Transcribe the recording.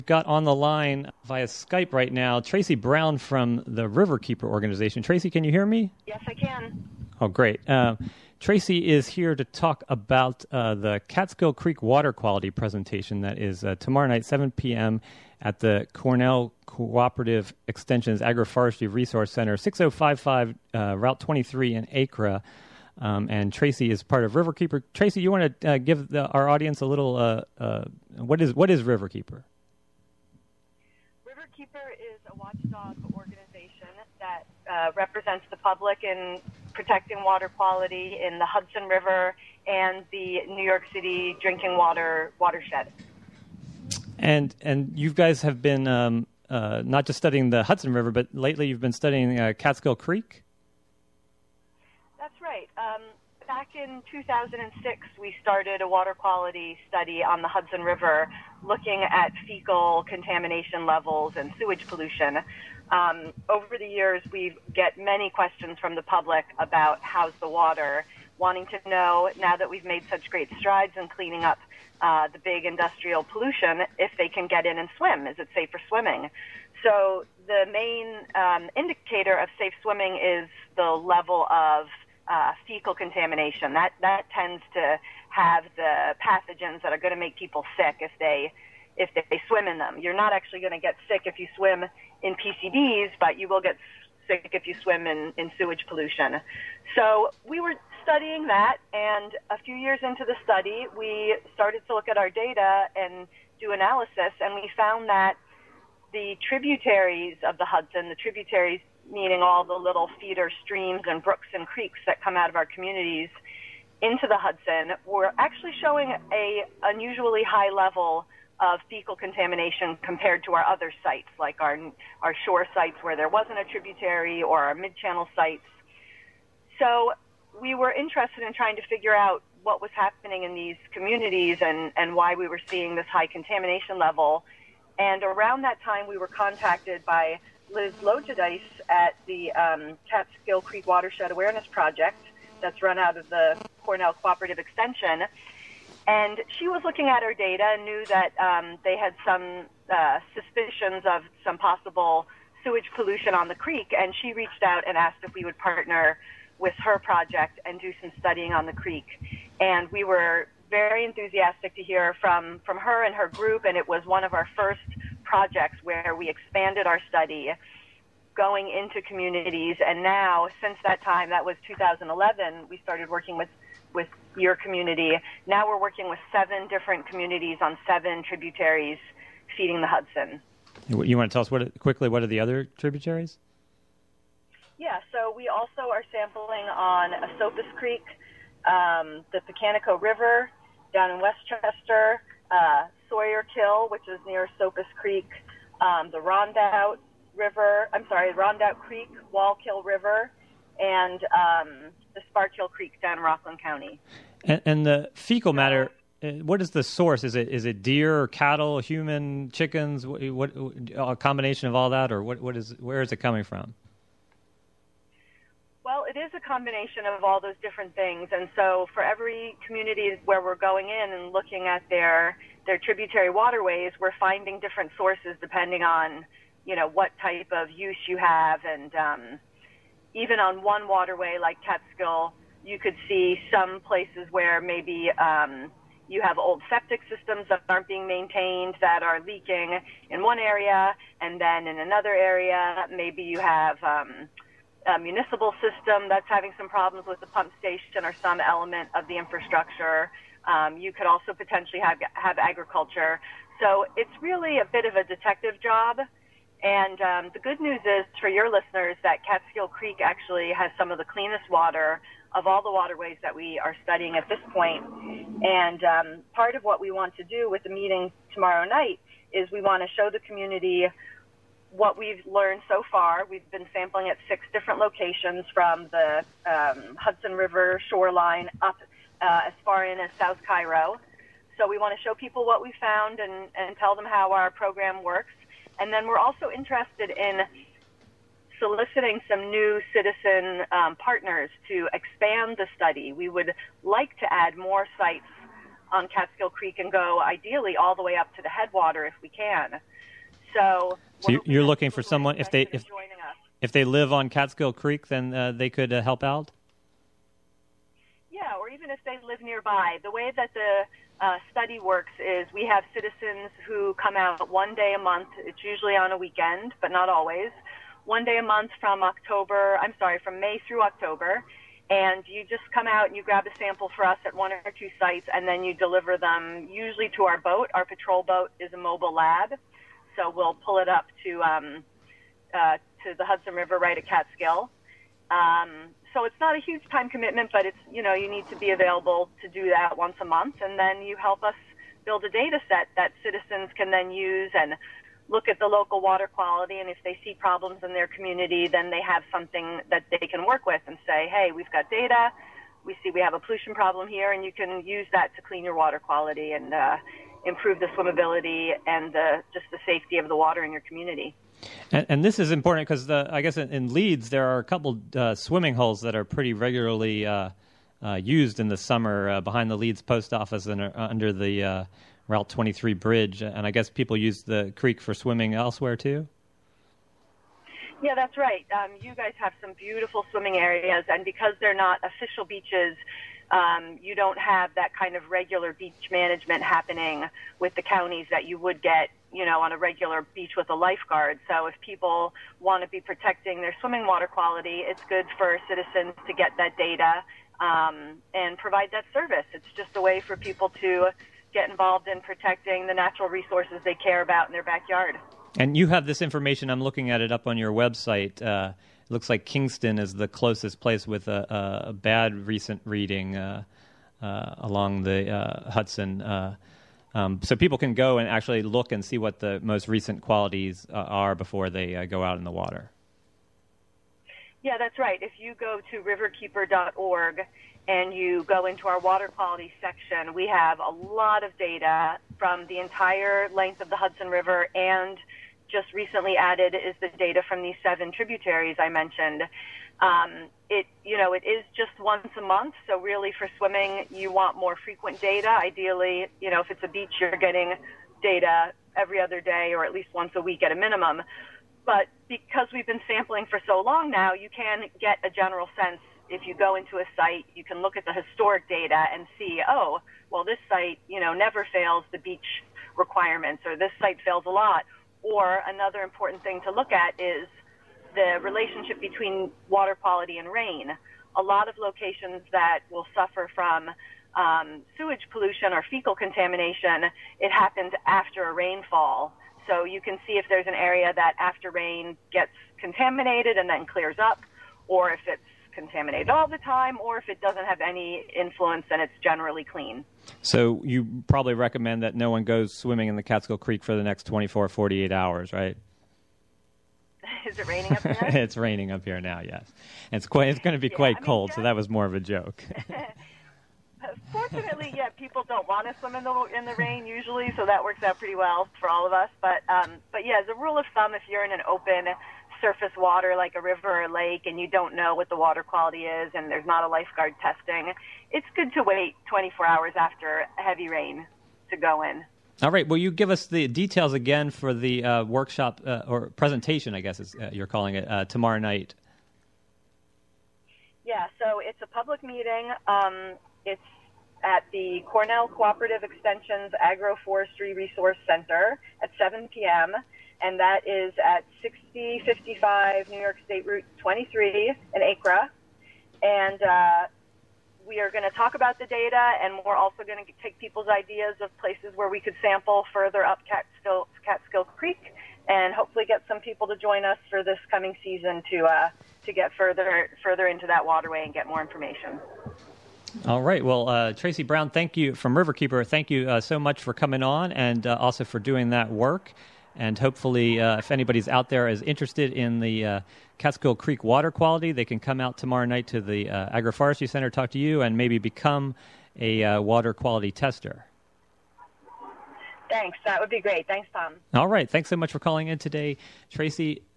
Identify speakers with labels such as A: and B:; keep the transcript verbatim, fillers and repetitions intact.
A: Got on the line via Skype right now Tracy Brown from the Riverkeeper organization. Tracy, can you hear me?
B: Yes, I can.
A: Oh, great. Uh, Tracy is here to talk about uh, the Catskill Creek water quality presentation that is uh, tomorrow night, seven p.m. at the Cornell Cooperative Extension's Agroforestry Resource Center, six oh five five uh, Route twenty-three in Acre. Um, and Tracy is part of Riverkeeper. Tracy, you want to uh, give the, our audience a little, uh, uh, what is what is Riverkeeper?
B: Riverkeeper is a watchdog organization that uh, represents the public in protecting water quality in the Hudson River and the New York City drinking water watershed.
A: And and you guys have been um, uh, not just studying the Hudson River, but lately you've been studying uh, Catskill Creek?
B: That's right. Um, back in two thousand six, we started a water quality study on the Hudson River looking at fecal contamination levels and sewage pollution. Um, over the years, we get many questions from the public about how's the water, wanting to know, now that we've made such great strides in cleaning up uh, the big industrial pollution, if they can get in and swim. Is it safe for swimming? So the main um, indicator of safe swimming is the level of uh, fecal contamination. That, that tends to have the pathogens that are going to make people sick if they if they swim in them. You're not actually going to get sick if you swim in P C Bs, but you will get sick if you swim in, in sewage pollution. So we were studying that, and a few years into the study, we started to look at our data and do analysis, and we found that the tributaries of the Hudson, the tributaries meaning all the little feeder streams and brooks and creeks that come out of our communities into the Hudson, were actually showing a unusually high level of fecal contamination compared to our other sites, like our our shore sites where there wasn't a tributary, or our mid-channel sites. So we were interested in trying to figure out what was happening in these communities and, and why we were seeing this high contamination level. And around that time, we were contacted by Liz Lojadice at the um, Catskill Creek Watershed Awareness Project that's run out of the Cornell Cooperative Extension. And she was looking at our data and knew that um, they had some uh, suspicions of some possible sewage pollution on the creek. And she reached out and asked if we would partner with her project and do some studying on the creek. And we were very enthusiastic to hear from, from her and her group. And it was one of our first projects where we expanded our study going into communities. And now, since that time, that was two thousand eleven, we started working with with your community. Now we're working with seven different communities on seven tributaries feeding the Hudson.
A: You want to tell us what quickly what are the other tributaries?
B: Yeah, so we also are sampling on Esopus Creek, um, the Pecanico River down in Westchester, uh, Sawyer Kill, which is near Esopus Creek, um, the Rondout River, I'm sorry, Rondout Creek, Wallkill River, and um, the Sparkill Creek down in Rockland County.
A: And, and the fecal matter, what is the source? Is it is it deer, or cattle, human, chickens? What, what a combination of all that, or what? What is? Where is it coming from?
B: Well, it is a combination of all those different things, and so for every community where we're going in and looking at their their tributary waterways, we're finding different sources depending on, you know, what type of use you have, and um, even on one waterway like Catskill, you could see some places where maybe um, you have old septic systems that aren't being maintained that are leaking in one area, and then in another area, maybe you have um, a municipal system that's having some problems with the pump station or some element of the infrastructure. Um, you could also potentially have, have agriculture. So it's really a bit of a detective job. And um, the good news is for your listeners that Catskill Creek actually has some of the cleanest water of all the waterways that we are studying at this point. And um, part of what we want to do with the meeting tomorrow night is we want to show the community what we've learned so far. We've been sampling at six different locations from the um, Hudson River shoreline up uh, as far in as South Cairo. So we want to show people what we found and, and tell them how our program works. And then we're also interested in soliciting some new citizen um, partners to expand the study. We would like to add more sites on Catskill Creek and go ideally all the way up to the headwater if we can. So,
A: so you're looking for someone, if they if, if they live on Catskill Creek, then uh, they could uh, help out?
B: Yeah, or even if they live nearby. The way that the uh, study works is we have citizens who come out one day a month. It's usually on a weekend, but not always. One day a month from October, I'm sorry, from May through October. And you just come out and you grab a sample for us at one or two sites, and then you deliver them usually to our boat. Our patrol boat is a mobile lab, so we'll pull it up to um, uh, to the Hudson River right at Catskill. Um, so it's not a huge time commitment, but it's, you know, you need to be available to do that once a month, and then you help us build a data set that citizens can then use and look at the local water quality, and if they see problems in their community, then they have something that they can work with and say, hey, we've got data, we see we have a pollution problem here, and you can use that to clean your water quality and uh, improve the swimmability and uh, just the safety of the water in your community.
A: And, and this is important because I guess in, in Leeds there are a couple uh, swimming holes that are pretty regularly uh, uh, used in the summer uh, behind the Leeds post office and uh, under the uh, Route twenty-three bridge. And I guess people use the creek for swimming elsewhere too?
B: Yeah, that's right. Um, you guys have some beautiful swimming areas, and because they're not official beaches, Um, you don't have that kind of regular beach management happening with the counties that you would get, you know, on a regular beach with a lifeguard. So if people want to be protecting their swimming water quality, it's good for citizens to get that data um, and provide that service. It's just a way for people to get involved in protecting the natural resources they care about in their backyard.
A: And you have this information. I'm looking at it up on your website. Uh, it looks like Kingston is the closest place with a, a bad recent reading uh, uh, along the uh, Hudson. Uh, um, so people can go and actually look and see what the most recent qualities uh, are before they uh, go out in the water.
B: Yeah, that's right. If you go to riverkeeper dot org and you go into our water quality section, we have a lot of data from the entire length of the Hudson River, and just recently added is the data from these seven tributaries I mentioned. Um, it, you know, it is just once a month, so really for swimming, you want more frequent data. Ideally, you know, if it's a beach, you're getting data every other day or at least once a week at a minimum. But because we've been sampling for so long now, you can get a general sense. If you go into a site, you can look at the historic data and see, oh, well, this site, you know, never fails the beach requirements, or this site fails a lot. Or another important thing to look at is the relationship between water quality and rain. A lot of locations that will suffer from um, sewage pollution or fecal contamination, it happens after a rainfall. So you can see if there's an area that after rain gets contaminated and then clears up, or if it's contaminated all the time, or if it doesn't have any influence and it's generally clean.
A: So you probably recommend that no one goes swimming in the Catskill Creek for the next twenty-four, forty-eight hours, right?
B: Is it raining up here?
A: It's raining up here now, yes. And it's quite, it's going to be
B: yeah,
A: quite
B: I mean,
A: cold,
B: yeah.
A: so that was more of a joke.
B: Fortunately, yeah, people don't want to swim in the in the rain usually, so that works out pretty well for all of us. But um, but yeah, as a rule of thumb, if you're in an open surface water like a river or a lake and you don't know what the water quality is and there's not a lifeguard testing, it's good to wait twenty-four hours after heavy rain to go in.
A: All right. Will you give us the details again for the uh, workshop uh, or presentation, I guess is, uh, you're calling it, uh, tomorrow night?
B: Yeah, so it's a public meeting. Um, it's at the Cornell Cooperative Extension's Agroforestry Resource Center at seven p.m., and that is at sixty fifty-five New York State Route twenty-three in Acre. And uh, we are going to talk about the data, and we're also going to take people's ideas of places where we could sample further up Catskill, Catskill Creek, and hopefully get some people to join us for this coming season to uh, to get further further into that waterway and get more information.
A: All right. Well, uh, Tracy Brown, thank you from Riverkeeper. Thank you uh, so much for coming on, and uh, also for doing that work. And hopefully, uh, if anybody's out there is interested in the uh, Catskill Creek water quality, they can come out tomorrow night to the uh, Agroforestry Center, talk to you, and maybe become a uh, water quality tester.
B: Thanks. That would be great. Thanks, Tom.
A: All right. Thanks so much for calling in today, Tracy